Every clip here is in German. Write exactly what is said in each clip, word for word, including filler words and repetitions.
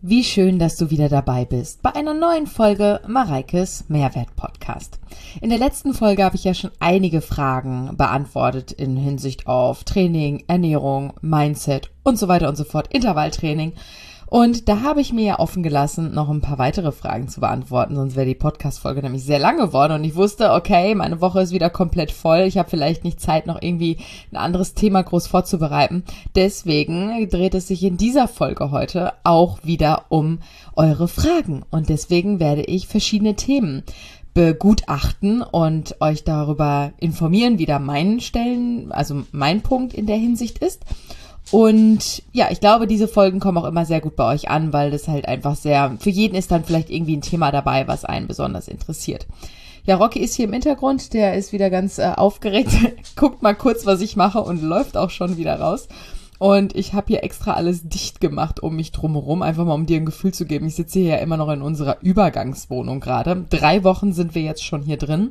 Wie schön, dass du wieder dabei bist bei einer neuen Folge Mareikes Mehrwert-Podcast. In der letzten Folge habe ich ja schon einige Fragen beantwortet in Hinsicht auf Training, Ernährung, Mindset und so weiter und so fort, Intervalltraining. Und da habe ich mir ja offen gelassen, noch ein paar weitere Fragen zu beantworten, sonst wäre die Podcast-Folge nämlich sehr lang geworden und ich wusste, okay, meine Woche ist wieder komplett voll, ich habe vielleicht nicht Zeit, noch irgendwie ein anderes Thema groß vorzubereiten. Deswegen dreht es sich in dieser Folge heute auch wieder um eure Fragen und deswegen werde ich verschiedene Themen begutachten und euch darüber informieren, wie da mein Stellen, also mein Punkt in der Hinsicht ist. Und ja, ich glaube, diese Folgen kommen auch immer sehr gut bei euch an, weil das halt einfach sehr, für jeden ist dann vielleicht irgendwie ein Thema dabei, was einen besonders interessiert. Ja, Rocky ist hier im Hintergrund, der ist wieder ganz äh, aufgeregt, guckt mal kurz, was ich mache und läuft auch schon wieder raus. Und ich habe hier extra alles dicht gemacht um mich drumherum, einfach mal um dir ein Gefühl zu geben. Ich sitze hier ja immer noch in unserer Übergangswohnung gerade. Drei Wochen sind wir jetzt schon hier drin.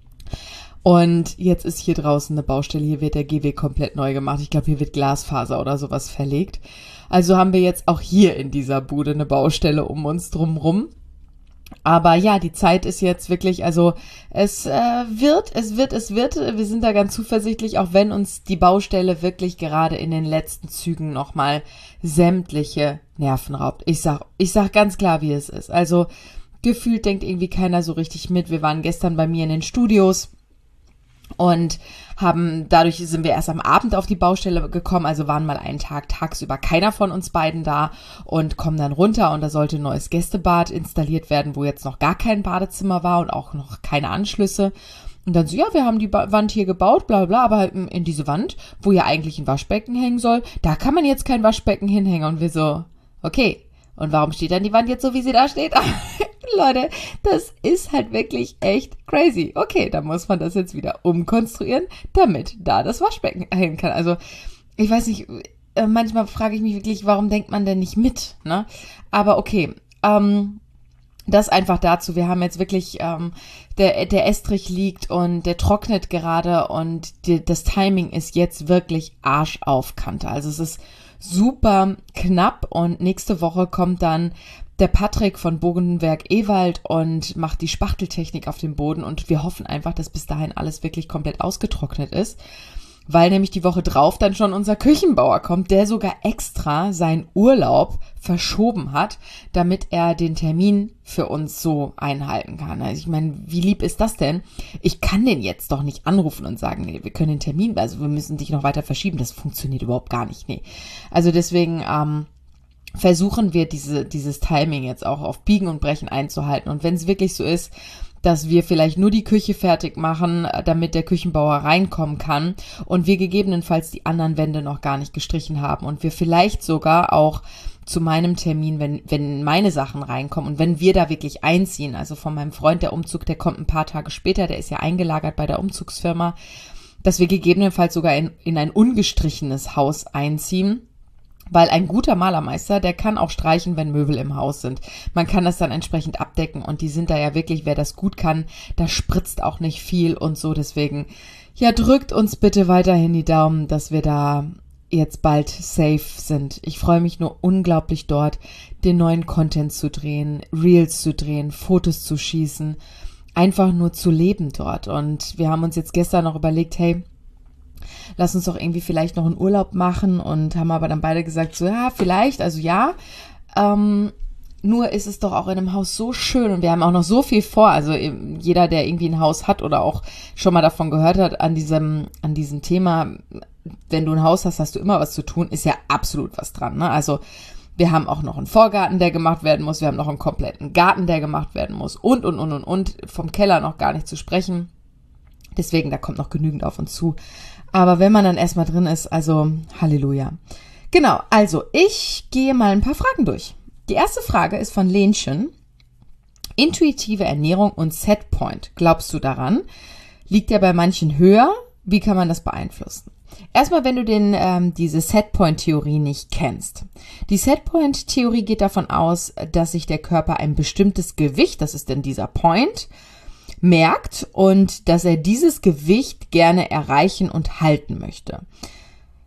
Und jetzt ist hier draußen eine Baustelle, hier wird der Gehweg komplett neu gemacht. Ich glaube, hier wird Glasfaser oder sowas verlegt. Also haben wir jetzt auch hier in dieser Bude eine Baustelle um uns drumrum. Aber ja, die Zeit ist jetzt wirklich, also es äh, wird, es wird, es wird. Wir sind da ganz zuversichtlich, auch wenn uns die Baustelle wirklich gerade in den letzten Zügen nochmal sämtliche Nerven raubt. Ich sag, ich sag ganz klar, wie es ist. Also gefühlt denkt irgendwie keiner so richtig mit. Wir waren gestern bei mir in den Studios und haben, dadurch sind wir erst am Abend auf die Baustelle gekommen, also waren mal einen Tag tagsüber keiner von uns beiden da und kommen dann runter und da sollte ein neues Gästebad installiert werden, wo jetzt noch gar kein Badezimmer war und auch noch keine Anschlüsse. Und dann so, ja, wir haben die ba- Wand hier gebaut, bla bla, aber in diese Wand, wo ja eigentlich ein Waschbecken hängen soll, da kann man jetzt kein Waschbecken hinhängen. Und wir so, okay, und warum steht dann die Wand jetzt so, wie sie da steht? Leute, das ist halt wirklich echt crazy. Okay, dann muss man das jetzt wieder umkonstruieren, damit da das Waschbecken hängen kann. Also, ich weiß nicht, manchmal frage ich mich wirklich, warum denkt man denn nicht mit, ne? Aber okay, ähm, das einfach dazu. Wir haben jetzt wirklich, ähm, der, der Estrich liegt und der trocknet gerade und die, das Timing ist jetzt wirklich Arsch auf Kante. Also es ist super knapp und nächste Woche kommt dann der Patrick von Bogenwerk Ewald und macht die Spachteltechnik auf dem Boden und wir hoffen einfach, dass bis dahin alles wirklich komplett ausgetrocknet ist, weil nämlich die Woche drauf dann schon unser Küchenbauer kommt, der sogar extra seinen Urlaub verschoben hat, damit er den Termin für uns so einhalten kann. Also ich meine, wie lieb ist das denn? Ich kann den jetzt doch nicht anrufen und sagen, nee, wir können den Termin, also wir müssen dich noch weiter verschieben, das funktioniert überhaupt gar nicht, nee. Also deswegen, ähm, versuchen wir diese, dieses Timing jetzt auch auf Biegen und Brechen einzuhalten. Und wenn es wirklich so ist, dass wir vielleicht nur die Küche fertig machen, damit der Küchenbauer reinkommen kann und wir gegebenenfalls die anderen Wände noch gar nicht gestrichen haben und wir vielleicht sogar auch zu meinem Termin, wenn, wenn meine Sachen reinkommen und wenn wir da wirklich einziehen, also von meinem Freund, der Umzug, der kommt ein paar Tage später, der ist ja eingelagert bei der Umzugsfirma, dass wir gegebenenfalls sogar in, in ein ungestrichenes Haus einziehen. Weil ein guter Malermeister, der kann auch streichen, wenn Möbel im Haus sind. Man kann das dann entsprechend abdecken und die sind da ja wirklich, wer das gut kann, da spritzt auch nicht viel und so. Deswegen, ja, drückt uns bitte weiterhin die Daumen, dass wir da jetzt bald safe sind. Ich freue mich nur unglaublich dort, den neuen Content zu drehen, Reels zu drehen, Fotos zu schießen, einfach nur zu leben dort. Und wir haben uns jetzt gestern noch überlegt, hey, lass uns doch irgendwie vielleicht noch einen Urlaub machen und haben aber dann beide gesagt, so ja, vielleicht, also ja, ähm, nur ist es doch auch in einem Haus so schön und wir haben auch noch so viel vor, also jeder, der irgendwie ein Haus hat oder auch schon mal davon gehört hat, an diesem, an diesem Thema, wenn du ein Haus hast, hast du immer was zu tun, ist ja absolut was dran, ne? Also wir haben auch noch einen Vorgarten, der gemacht werden muss, wir haben noch einen kompletten Garten, der gemacht werden muss und, und, und, und, und, vom Keller noch gar nicht zu sprechen. Deswegen, da kommt noch genügend auf uns zu. Aber wenn man dann erstmal drin ist, also Halleluja. Genau, also ich gehe mal ein paar Fragen durch. Die erste Frage ist von Lenchen. Intuitive Ernährung und Setpoint. Glaubst du daran? Liegt ja bei manchen höher. Wie kann man das beeinflussen? Erstmal, wenn du den, ähm, diese Setpoint-Theorie nicht kennst. Die Setpoint-Theorie geht davon aus, dass sich der Körper ein bestimmtes Gewicht, das ist denn dieser Point, merkt und dass er dieses Gewicht gerne erreichen und halten möchte.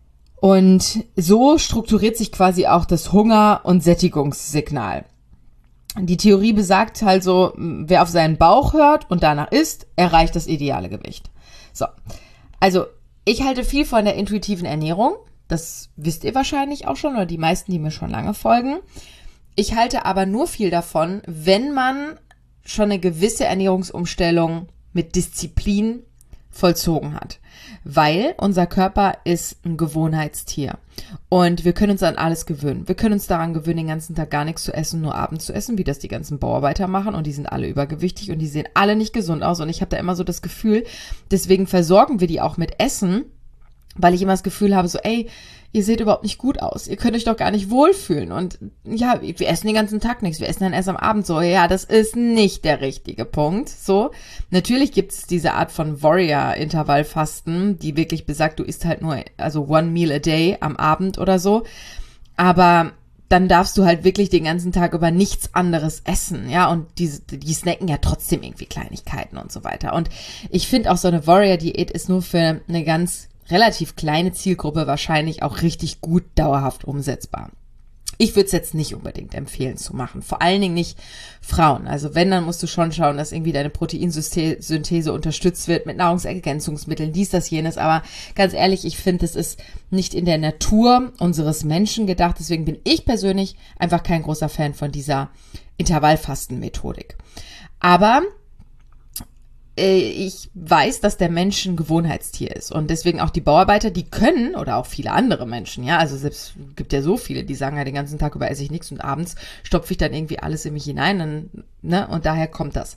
Und so strukturiert sich quasi auch das Hunger- und Sättigungssignal. Die Theorie besagt also, wer auf seinen Bauch hört und danach isst, erreicht das ideale Gewicht. So, also ich halte viel von der intuitiven Ernährung. Das wisst ihr wahrscheinlich auch schon oder die meisten, die mir schon lange folgen. Ich halte aber nur viel davon, wenn man schon eine gewisse Ernährungsumstellung mit Disziplin vollzogen hat. Weil unser Körper ist ein Gewohnheitstier und wir können uns an alles gewöhnen. Wir können uns daran gewöhnen, den ganzen Tag gar nichts zu essen, nur abends zu essen, wie das die ganzen Bauarbeiter machen und die sind alle übergewichtig und die sehen alle nicht gesund aus und ich habe da immer so das Gefühl, deswegen versorgen wir die auch mit Essen, weil ich immer das Gefühl habe, so ey, ihr seht überhaupt nicht gut aus, ihr könnt euch doch gar nicht wohlfühlen und ja, wir essen den ganzen Tag nichts, wir essen dann erst am Abend so, ja, das ist nicht der richtige Punkt, so. Natürlich gibt es diese Art von Warrior-Intervallfasten, die wirklich besagt, du isst halt nur, also one meal a day am Abend oder so, aber dann darfst du halt wirklich den ganzen Tag über nichts anderes essen, ja, und die, die snacken ja trotzdem irgendwie Kleinigkeiten und so weiter und ich finde auch so eine Warrior-Diät ist nur für eine ganz relativ kleine Zielgruppe wahrscheinlich auch richtig gut dauerhaft umsetzbar. Ich würde es jetzt nicht unbedingt empfehlen zu machen, vor allen Dingen nicht Frauen. Also wenn, dann musst du schon schauen, dass irgendwie deine Proteinsynthese unterstützt wird mit Nahrungsergänzungsmitteln, dies, das, jenes. Aber ganz ehrlich, ich finde, es ist nicht in der Natur unseres Menschen gedacht. Deswegen bin ich persönlich einfach kein großer Fan von dieser Intervallfasten-Methodik. Aber ich weiß, dass der Mensch ein Gewohnheitstier ist und deswegen auch die Bauarbeiter, die können oder auch viele andere Menschen, ja, also selbst gibt ja so viele, die sagen ja den ganzen Tag über esse ich nichts und abends stopfe ich dann irgendwie alles in mich hinein, dann, ne, und daher kommt das.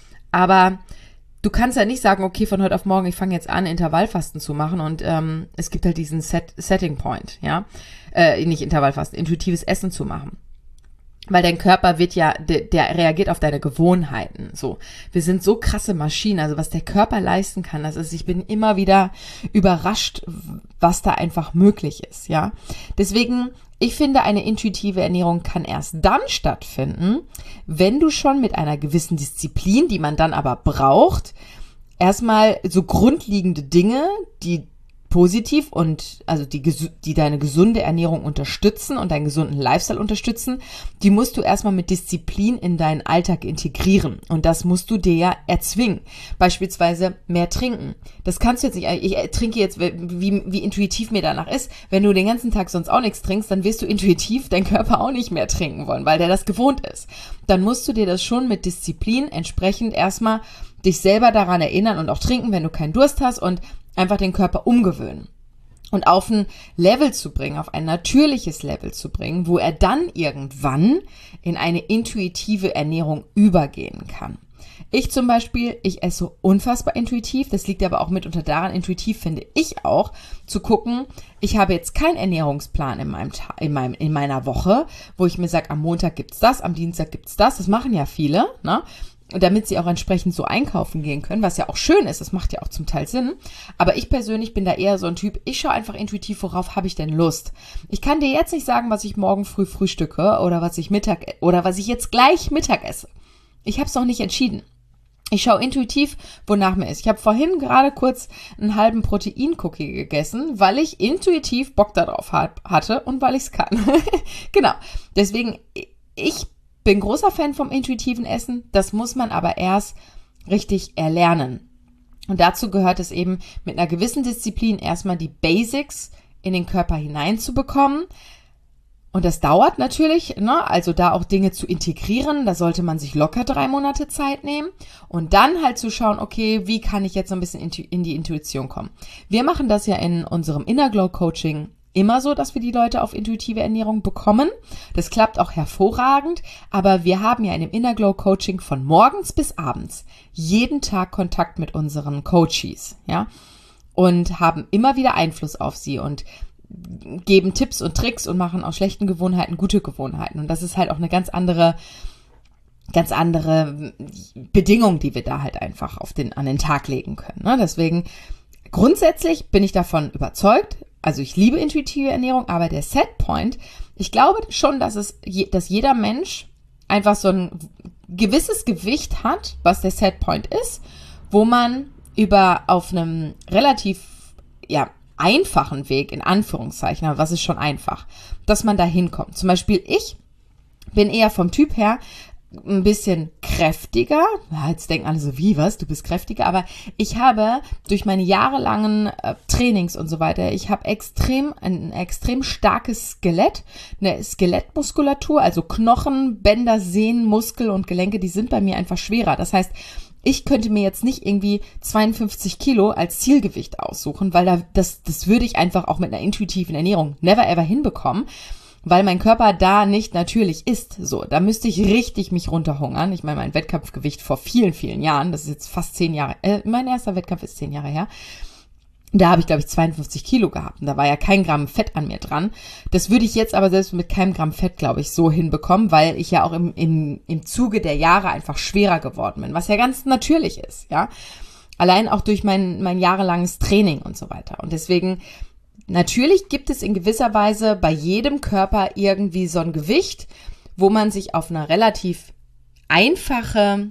Aber du kannst ja nicht sagen, okay, von heute auf morgen, ich fange jetzt an, Intervallfasten zu machen und ähm, es gibt halt diesen Set, Setting Point, ja, äh, nicht Intervallfasten, intuitives Essen zu machen. Weil dein Körper wird ja, der, der reagiert auf deine Gewohnheiten, so. Wir sind so krasse Maschinen, also was der Körper leisten kann, das ist, ich bin immer wieder überrascht, was da einfach möglich ist, ja. Deswegen, ich finde, eine intuitive Ernährung kann erst dann stattfinden, wenn du schon mit einer gewissen Disziplin, die man dann aber braucht, erstmal so grundlegende Dinge, die positiv und also die, die deine gesunde Ernährung unterstützen und deinen gesunden Lifestyle unterstützen, die musst du erstmal mit Disziplin in deinen Alltag integrieren und das musst du dir ja erzwingen. Beispielsweise mehr trinken. Das kannst du jetzt nicht, ich trinke jetzt, wie, wie intuitiv mir danach ist, wenn du den ganzen Tag sonst auch nichts trinkst, dann wirst du intuitiv deinen Körper auch nicht mehr trinken wollen, weil der das gewohnt ist. Dann musst du dir das schon mit Disziplin entsprechend erstmal dich selber daran erinnern und auch trinken, wenn du keinen Durst hast und einfach den Körper umgewöhnen und auf ein Level zu bringen, auf ein natürliches Level zu bringen, wo er dann irgendwann in eine intuitive Ernährung übergehen kann. Ich zum Beispiel, ich esse unfassbar intuitiv, das liegt aber auch mitunter daran, intuitiv finde ich auch, zu gucken, ich habe jetzt keinen Ernährungsplan in meinem Ta- in meinem in meiner Woche, wo ich mir sage, am Montag gibt's das, am Dienstag gibt's das, das machen ja viele, ne? Damit sie auch entsprechend so einkaufen gehen können, was ja auch schön ist, das macht ja auch zum Teil Sinn. Aber ich persönlich bin da eher so ein Typ, ich schaue einfach intuitiv, worauf habe ich denn Lust. Ich kann dir jetzt nicht sagen, was ich morgen früh frühstücke oder was ich Mittag oder was ich jetzt gleich Mittag esse. Ich habe es noch nicht entschieden. Ich schaue intuitiv, wonach mir ist. Ich habe vorhin gerade kurz einen halben Protein-Cookie gegessen, weil ich intuitiv Bock darauf hat, hatte und weil ich es kann. Genau, deswegen, ich bin großer Fan vom intuitiven Essen, das muss man aber erst richtig erlernen. Und dazu gehört es eben, mit einer gewissen Disziplin erstmal die Basics in den Körper hineinzubekommen. Und das dauert natürlich, ne? Also da auch Dinge zu integrieren, da sollte man sich locker drei Monate Zeit nehmen und dann halt zu schauen, okay, wie kann ich jetzt so ein bisschen in die Intuition kommen. Wir machen das ja in unserem Inner Glow Coaching immer so, dass wir die Leute auf intuitive Ernährung bekommen. Das klappt auch hervorragend, aber wir haben ja in dem Inner Glow Coaching von morgens bis abends jeden Tag Kontakt mit unseren Coaches, ja, und haben immer wieder Einfluss auf sie und geben Tipps und Tricks und machen aus schlechten Gewohnheiten gute Gewohnheiten. Und das ist halt auch eine ganz andere, ganz andere Bedingung, die wir da halt einfach auf den, an den Tag legen können, ne? Deswegen, grundsätzlich bin ich davon überzeugt. Also ich liebe intuitive Ernährung, aber der Setpoint, ich glaube schon, dass es, dass jeder Mensch einfach so ein gewisses Gewicht hat, was der Setpoint ist, wo man über auf einem relativ, ja, einfachen Weg, in Anführungszeichen, aber was ist schon einfach, dass man da hinkommt. Zum Beispiel ich bin eher vom Typ her ein bisschen kräftiger. Ja, jetzt denken alle so, wie, was, du bist kräftiger? Aber ich habe durch meine jahrelangen äh, Trainings und so weiter, ich habe extrem, ein extrem starkes Skelett, eine Skelettmuskulatur, also Knochen, Bänder, Sehnen, Muskel und Gelenke, die sind bei mir einfach schwerer. Das heißt, ich könnte mir jetzt nicht irgendwie zweiundfünfzig Kilo als Zielgewicht aussuchen, weil da, das, das würde ich einfach auch mit einer intuitiven Ernährung never ever hinbekommen, weil mein Körper da nicht natürlich ist. So, da müsste ich richtig mich runterhungern. Ich meine, mein Wettkampfgewicht vor vielen, vielen Jahren, das ist jetzt fast zehn Jahre, äh, mein erster Wettkampf ist zehn Jahre her, da habe ich, glaube ich, zweiundfünfzig Kilo gehabt und da war ja kein Gramm Fett an mir dran. Das würde ich jetzt aber selbst mit keinem Gramm Fett, glaube ich, so hinbekommen, weil ich ja auch im, im, im Zuge der Jahre einfach schwerer geworden bin, was ja ganz natürlich ist, ja. Allein auch durch mein, mein jahrelanges Training und so weiter. Und deswegen, natürlich gibt es in gewisser Weise bei jedem Körper irgendwie so ein Gewicht, wo man sich auf eine relativ einfache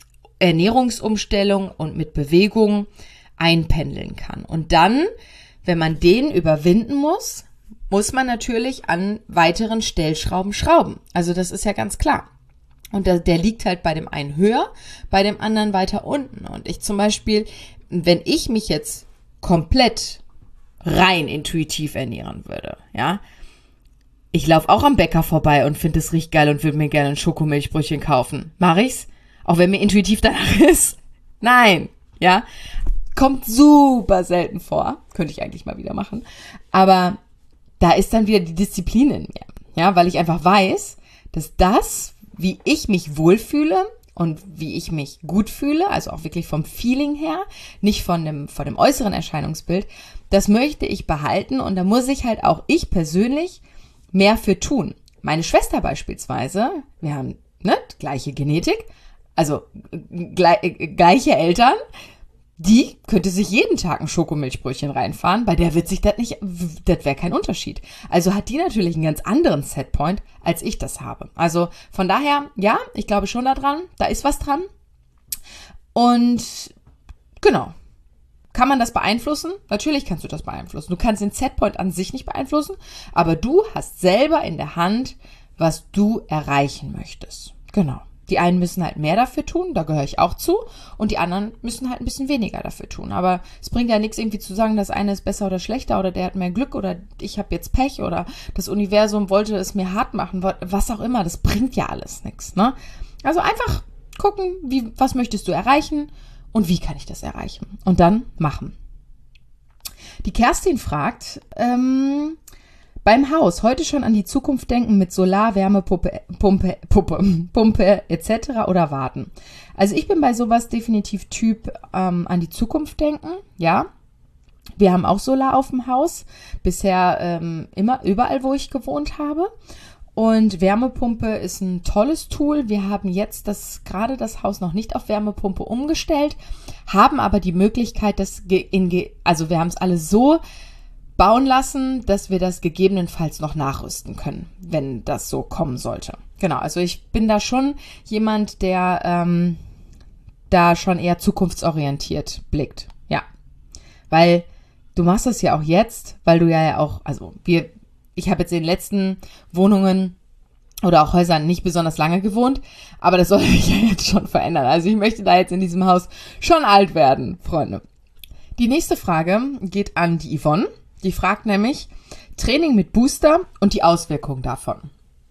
Ernährungsumstellung und mit Bewegung einpendeln kann. Und dann, wenn man den überwinden muss, muss man natürlich an weiteren Stellschrauben schrauben. Also das ist ja ganz klar. Und der, der liegt halt bei dem einen höher, bei dem anderen weiter unten. Und ich zum Beispiel, wenn ich mich jetzt komplett rein intuitiv ernähren würde, ja. Ich laufe auch am Bäcker vorbei und finde es riecht geil und würde mir gerne ein Schokomilchbrötchen kaufen. Mach ich's? Auch wenn mir intuitiv danach ist? Nein, ja. Kommt super selten vor. Könnte ich eigentlich mal wieder machen. Aber da ist dann wieder die Disziplin in mir, ja, weil ich einfach weiß, dass das, wie ich mich wohlfühle und wie ich mich gut fühle, also auch wirklich vom Feeling her, nicht von dem, von dem äußeren Erscheinungsbild, das möchte ich behalten und da muss ich halt auch ich persönlich mehr für tun. Meine Schwester beispielsweise, wir haben ne, gleiche Genetik, also gle- gleiche Eltern, die könnte sich jeden Tag ein Schokomilchbrötchen reinfahren, bei der wird sich das nicht, das wäre kein Unterschied. Also hat die natürlich einen ganz anderen Setpoint, als ich das habe. Also von daher, ja, ich glaube schon daran, da ist was dran. Und genau. Kann man das beeinflussen? Natürlich kannst du das beeinflussen. Du kannst den Setpoint an sich nicht beeinflussen, aber du hast selber in der Hand, was du erreichen möchtest. Genau. Die einen müssen halt mehr dafür tun, da gehöre ich auch zu, und die anderen müssen halt ein bisschen weniger dafür tun. Aber es bringt ja nichts irgendwie zu sagen, das eine ist besser oder schlechter oder der hat mehr Glück oder ich habe jetzt Pech oder das Universum wollte es mir hart machen, was auch immer. Das bringt ja alles nichts, ne? Also einfach gucken, wie, was möchtest du erreichen und wie kann ich das erreichen? Und dann machen. Die Kerstin fragt, ähm, beim Haus heute schon an die Zukunft denken mit Solar, Wärmepumpe, Pumpe, Puppe, Pumpe et cetera oder warten? Also ich bin bei sowas definitiv Typ ähm, an die Zukunft denken, ja. Wir haben auch Solar auf dem Haus, bisher ähm, immer überall, wo ich gewohnt habe. Und Wärmepumpe ist ein tolles Tool. Wir haben jetzt das gerade das Haus noch nicht auf Wärmepumpe umgestellt, haben aber die Möglichkeit, das in, also wir haben es alles so bauen lassen, dass wir das gegebenenfalls noch nachrüsten können, wenn das so kommen sollte. Genau, also ich bin da schon jemand, der ähm, da schon eher zukunftsorientiert blickt. Ja, weil du machst das ja auch jetzt, weil du ja, ja auch, also wir, ich habe jetzt in den letzten Wohnungen oder auch Häusern nicht besonders lange gewohnt, aber das soll sich ja jetzt schon verändern. Also ich möchte da jetzt in diesem Haus schon alt werden, Freunde. Die nächste Frage geht an die Yvonne. Die fragt nämlich Training mit Booster und die Auswirkungen davon.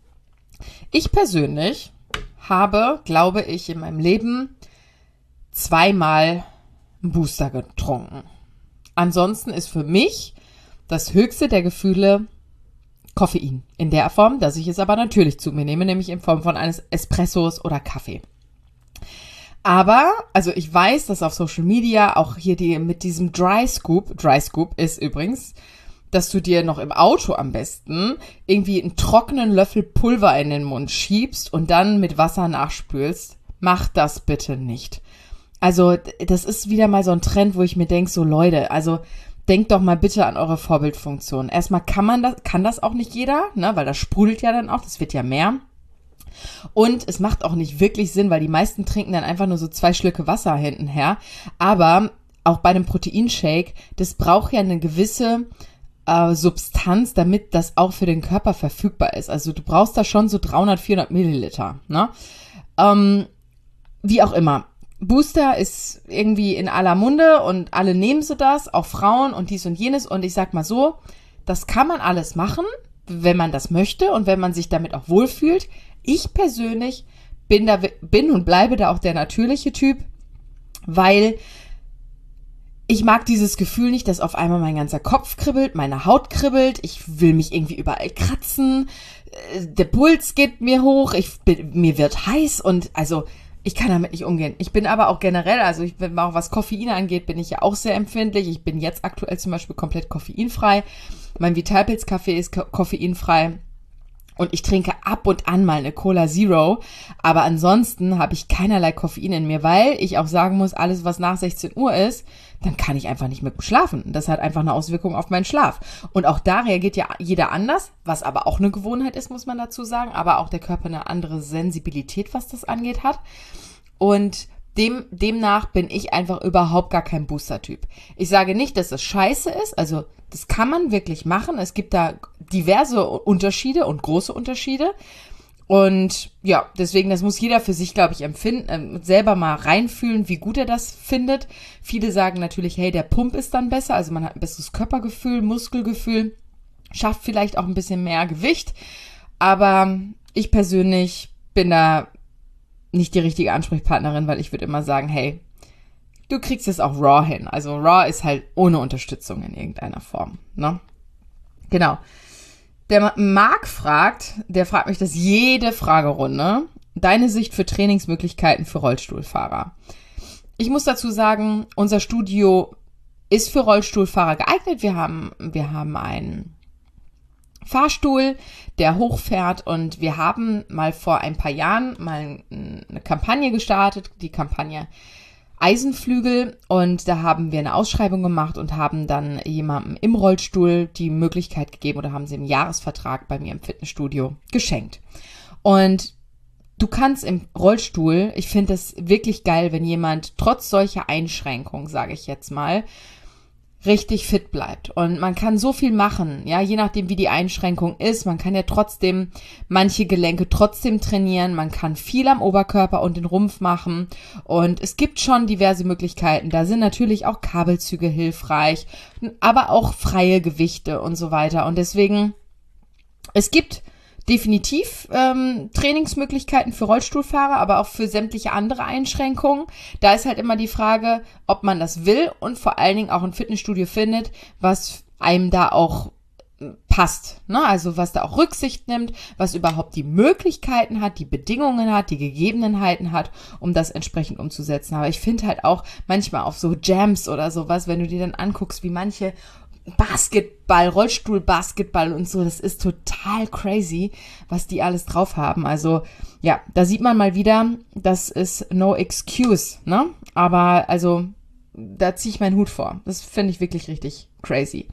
Ich persönlich habe, glaube ich, in meinem Leben zweimal einen Booster getrunken. Ansonsten ist für mich das höchste der Gefühle Koffein. In der Form, dass ich es aber natürlich zu mir nehme, nämlich in Form von eines Espressos oder Kaffee. Aber, also ich weiß, dass auf Social Media auch hier die mit diesem Dry Scoop, Dry Scoop ist übrigens, dass du dir noch im Auto am besten irgendwie einen trockenen Löffel Pulver in den Mund schiebst und dann mit Wasser nachspülst. Mach das bitte nicht. Also das ist wieder mal so ein Trend, wo ich mir denke, so Leute, also denkt doch mal bitte an eure Vorbildfunktion. Erstmal kann man das, kann das auch nicht jeder, ne, weil das sprudelt ja dann auch, das wird ja mehr. Und es macht auch nicht wirklich Sinn, weil die meisten trinken dann einfach nur so zwei Schlücke Wasser hintenher. Aber auch bei einem Proteinshake, das braucht ja eine gewisse äh, Substanz, damit das auch für den Körper verfügbar ist. Also du brauchst da schon so dreihundert, vierhundert Milliliter, ne? Ähm, wie auch immer. Booster ist irgendwie in aller Munde und alle nehmen so das, auch Frauen und dies und jenes. Und ich sag mal so, das kann man alles machen, wenn man das möchte und wenn man sich damit auch wohlfühlt. Ich persönlich bin da, bin und bleibe da auch der natürliche Typ, weil ich mag dieses Gefühl nicht, dass auf einmal mein ganzer Kopf kribbelt, meine Haut kribbelt, ich will mich irgendwie überall kratzen, der Puls geht mir hoch, ich bin, mir wird heiß und also ich kann damit nicht umgehen. Ich bin aber auch generell, also ich bin auch was Koffein angeht, bin ich ja auch sehr empfindlich. Ich bin jetzt aktuell zum Beispiel komplett koffeinfrei. Mein Vitalpilz-Kaffee ist ko- koffeinfrei. Und ich trinke ab und an mal eine Cola Zero, aber ansonsten habe ich keinerlei Koffein in mir, weil ich auch sagen muss, alles was nach sechzehn Uhr ist, dann kann ich einfach nicht mehr gut schlafen. Das hat einfach eine Auswirkung auf meinen Schlaf. Und auch da reagiert ja jeder anders, was aber auch eine Gewohnheit ist, muss man dazu sagen, aber auch der Körper eine andere Sensibilität, was das angeht, hat. Und Dem, demnach bin ich einfach überhaupt gar kein Booster-Typ. Ich sage nicht, dass es scheiße ist, also das kann man wirklich machen. Es gibt da diverse Unterschiede und große Unterschiede. Und ja, deswegen, das muss jeder für sich, glaube ich, empfinden, äh, selber mal reinfühlen, wie gut er das findet. Viele sagen natürlich, hey, der Pump ist dann besser, also man hat ein besseres Körpergefühl, Muskelgefühl, schafft vielleicht auch ein bisschen mehr Gewicht. Aber ich persönlich bin da nicht die richtige Ansprechpartnerin, weil ich würde immer sagen, hey, du kriegst es auch raw hin. Also raw ist halt ohne Unterstützung in irgendeiner Form, ne? Genau. Der Marc fragt, der fragt mich das jede Fragerunde, deine Sicht für Trainingsmöglichkeiten für Rollstuhlfahrer. Ich muss dazu sagen, unser Studio ist für Rollstuhlfahrer geeignet. Wir haben, wir haben einen Fahrstuhl, der hochfährt und wir haben mal vor ein paar Jahren mal eine Kampagne gestartet, die Kampagne Eisenflügel, und da haben wir eine Ausschreibung gemacht und haben dann jemandem im Rollstuhl die Möglichkeit gegeben oder haben sie im Jahresvertrag bei mir im Fitnessstudio geschenkt. Und du kannst im Rollstuhl, ich finde es wirklich geil, wenn jemand trotz solcher Einschränkungen, sage ich jetzt mal, richtig fit bleibt. Und man kann so viel machen, ja, je nachdem, wie die Einschränkung ist. Man kann ja trotzdem manche Gelenke trotzdem trainieren. Man kann viel am Oberkörper und den Rumpf machen. Und es gibt schon diverse Möglichkeiten. Da sind natürlich auch Kabelzüge hilfreich, aber auch freie Gewichte und so weiter. Und deswegen, es gibt definitiv ähm, Trainingsmöglichkeiten für Rollstuhlfahrer, aber auch für sämtliche andere Einschränkungen. Da ist halt immer die Frage, ob man das will und vor allen Dingen auch ein Fitnessstudio findet, was einem da auch passt, ne? Also was da auch Rücksicht nimmt, was überhaupt die Möglichkeiten hat, die Bedingungen hat, die Gegebenheiten hat, um das entsprechend umzusetzen. Aber ich finde halt auch manchmal auf so Jams oder sowas, wenn du dir dann anguckst, wie manche Basketball, Rollstuhl-Basketball und so, das ist total crazy, was die alles drauf haben. Also ja, da sieht man mal wieder, das ist no excuse, ne? Aber also, da ziehe ich meinen Hut vor. Das finde ich wirklich richtig crazy.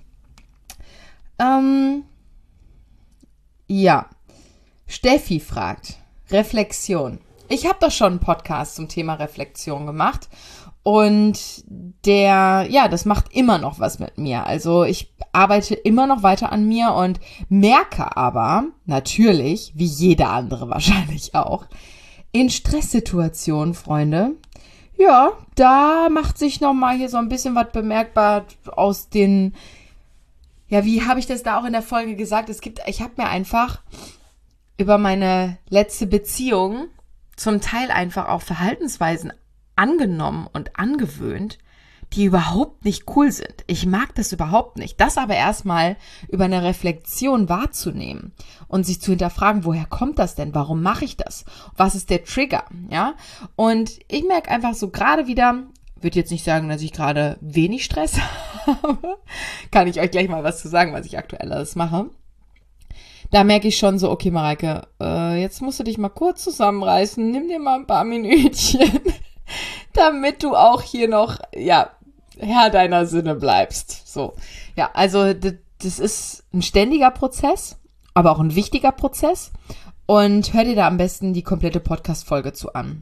Ähm, ja, Steffi fragt, Reflexion. Ich habe doch schon einen Podcast zum Thema Reflexion gemacht. Und der, ja, das macht immer noch was mit mir. Also ich arbeite immer noch weiter an mir und merke aber natürlich, wie jeder andere wahrscheinlich auch, in Stresssituationen, Freunde, ja, da macht sich nochmal hier so ein bisschen was bemerkbar aus den, ja, wie habe ich das da auch in der Folge gesagt? Es gibt, ich habe mir einfach über meine letzte Beziehung zum Teil einfach auch Verhaltensweisen angenommen und angewöhnt, die überhaupt nicht cool sind. Ich mag das überhaupt nicht. Das aber erstmal über eine Reflexion wahrzunehmen und sich zu hinterfragen, woher kommt das denn? Warum mache ich das? Was ist der Trigger? Ja? Und ich merke einfach so gerade wieder, würde jetzt nicht sagen, dass ich gerade wenig Stress habe. Kann ich euch gleich mal was zu sagen, was ich aktuell alles mache. Da merke ich schon so, okay, Mareike, äh, jetzt musst du dich mal kurz zusammenreißen, nimm dir mal ein paar Minütchen, damit du auch hier noch, ja, Herr deiner Sinne bleibst. So, ja, also das, das ist ein ständiger Prozess, aber auch ein wichtiger Prozess. Und hör dir da am besten die komplette Podcast-Folge zu an.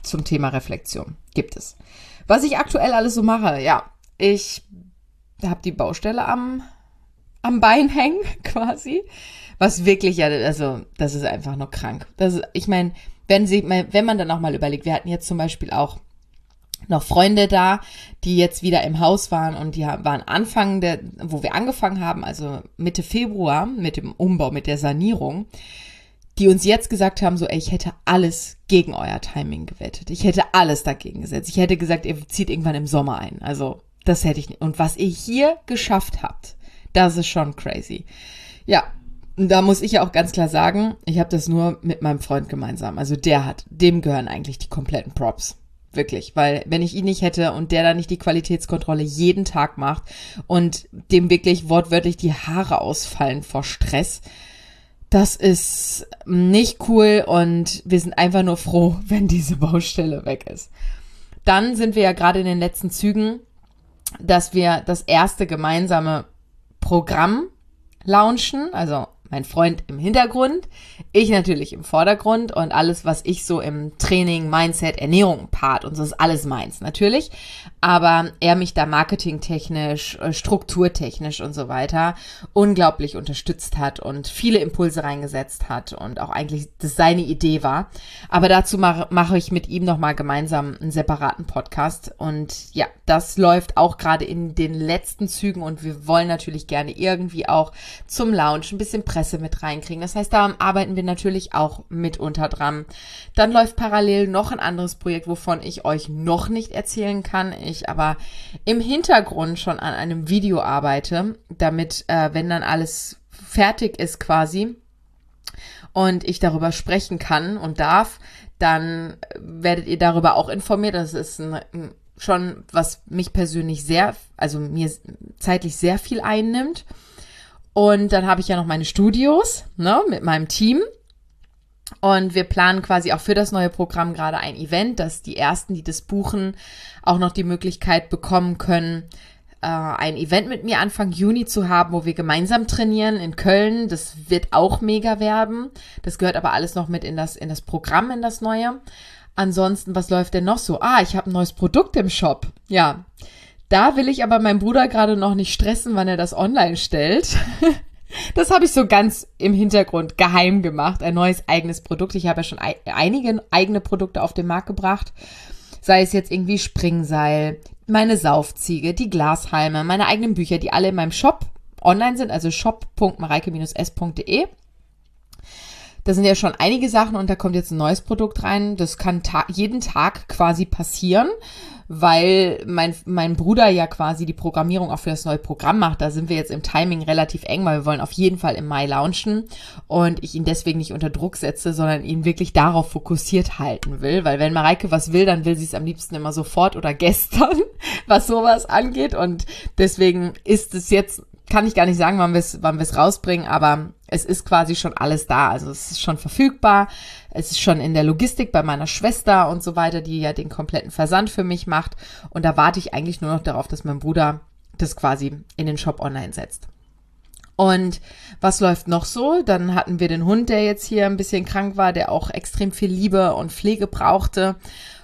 zum Thema Reflexion. Gibt es. Was ich aktuell alles so mache, ja, ich habe die Baustelle am, am Bein hängen quasi, was wirklich, ja, also das ist einfach nur krank. Das ist, ich meine, wenn sie, wenn man dann auch mal überlegt, wir hatten jetzt zum Beispiel auch noch Freunde da, die jetzt wieder im Haus waren und die waren Anfang der, wo wir angefangen haben, also Mitte Februar mit dem Umbau, mit der Sanierung, die uns jetzt gesagt haben, so, ey, ich hätte alles gegen euer Timing gewettet. Ich hätte alles dagegen gesetzt. Ich hätte gesagt, ihr zieht irgendwann im Sommer ein. Also, das hätte ich nicht. Und was ihr hier geschafft habt, das ist schon crazy. Ja, da muss ich ja auch ganz klar sagen, ich habe das nur mit meinem Freund gemeinsam. Also der hat, dem gehören eigentlich die kompletten Props. Wirklich, weil wenn ich ihn nicht hätte und der da nicht die Qualitätskontrolle jeden Tag macht und dem wirklich wortwörtlich die Haare ausfallen vor Stress, das ist nicht cool und wir sind einfach nur froh, wenn diese Baustelle weg ist. Dann sind wir ja gerade in den letzten Zügen, dass wir das erste gemeinsame Programm launchen, also mein Freund im Hintergrund, ich natürlich im Vordergrund und alles, was ich so im Training, Mindset, Ernährung, Part und so ist alles meins natürlich, aber er mich da marketingtechnisch, strukturtechnisch und so weiter unglaublich unterstützt hat und viele Impulse reingesetzt hat und auch eigentlich das seine Idee war, aber dazu mache, mache ich mit ihm nochmal gemeinsam einen separaten Podcast und ja, das läuft auch gerade in den letzten Zügen und wir wollen natürlich gerne irgendwie auch zum Launch ein bisschen Presse mit reinkriegen. Das heißt, da arbeiten wir natürlich auch mitunter dran. Dann läuft parallel noch ein anderes Projekt, wovon ich euch noch nicht erzählen kann. Ich aber im Hintergrund schon an einem Video arbeite, damit, äh, wenn dann alles fertig ist quasi und ich darüber sprechen kann und darf, dann werdet ihr darüber auch informiert. Das ist ein, schon, was mich persönlich sehr, also mir zeitlich sehr viel einnimmt. Und dann habe ich ja noch meine Studios, ne, mit meinem Team. Und wir planen quasi auch für das neue Programm gerade ein Event, dass die Ersten, die das buchen, auch noch die Möglichkeit bekommen können, äh, ein Event mit mir Anfang Juni zu haben, wo wir gemeinsam trainieren in Köln. Das wird auch mega werden. Das gehört aber alles noch mit in das, in das Programm, in das neue. Ansonsten, was läuft denn noch so? Ah, ich habe ein neues Produkt im Shop. Ja. Da will ich aber meinen Bruder gerade noch nicht stressen, wann er das online stellt. Das habe ich so ganz im Hintergrund geheim gemacht, ein neues eigenes Produkt. Ich habe ja schon ein, einige eigene Produkte auf den Markt gebracht, sei es jetzt irgendwie Springseil, meine Saufziege, die Glashalme, meine eigenen Bücher, die alle in meinem Shop online sind, also shop punkt mareike Bindestrich s punkt de. Da sind ja schon einige Sachen und da kommt jetzt ein neues Produkt rein. Das kann ta- jeden Tag quasi passieren, weil mein, mein Bruder ja quasi die Programmierung auch für das neue Programm macht. Da sind wir jetzt im Timing relativ eng, weil wir wollen auf jeden Fall im Mai launchen und ich ihn deswegen nicht unter Druck setze, sondern ihn wirklich darauf fokussiert halten will, weil wenn Mareike was will, dann will sie es am liebsten immer sofort oder gestern, was sowas angeht und deswegen ist es jetzt, kann ich gar nicht sagen, wann wir es wann wir es rausbringen, aber es ist quasi schon alles da. Also es ist schon verfügbar. Es ist schon in der Logistik bei meiner Schwester und so weiter, die ja den kompletten Versand für mich macht. Und da warte ich eigentlich nur noch darauf, dass mein Bruder das quasi in den Shop online setzt. Und was läuft noch so? Dann hatten wir den Hund, der jetzt hier ein bisschen krank war, der auch extrem viel Liebe und Pflege brauchte.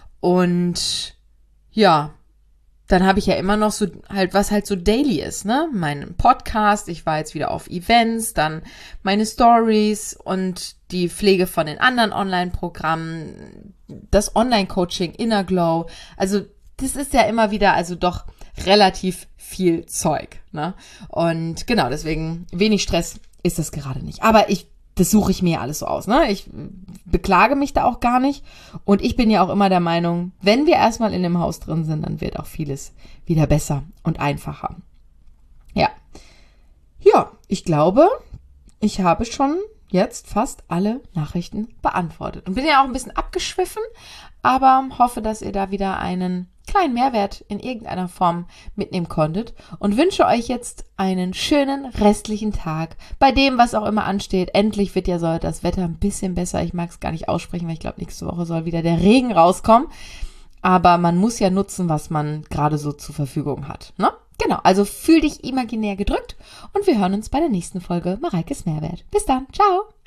Und ja, dann habe ich ja immer noch so halt, was halt so daily ist, ne? Mein Podcast, ich war jetzt wieder auf Events, dann meine Stories und die Pflege von den anderen Online-Programmen, das Online-Coaching, Inner Glow. Also das ist ja immer wieder, also doch relativ viel Zeug, ne? Und genau, deswegen wenig Stress ist das gerade nicht. Aber ich Das suche ich mir alles so aus, ne? Ich beklage mich da auch gar nicht. Und ich bin ja auch immer der Meinung, wenn wir erstmal in dem Haus drin sind, dann wird auch vieles wieder besser und einfacher. Ja. Ja, ich glaube, ich habe schon jetzt fast alle Nachrichten beantwortet. Und bin ja auch ein bisschen abgeschwiffen, aber hoffe, dass ihr da wieder einen kleinen Mehrwert in irgendeiner Form mitnehmen konntet und wünsche euch jetzt einen schönen restlichen Tag bei dem, was auch immer ansteht. Endlich wird ja so das Wetter ein bisschen besser. Ich mag es gar nicht aussprechen, weil ich glaube, nächste Woche soll wieder der Regen rauskommen. Aber man muss ja nutzen, was man gerade so zur Verfügung hat, ne? Genau, also fühl dich imaginär gedrückt und wir hören uns bei der nächsten Folge Mareikes Mehrwert. Bis dann, ciao!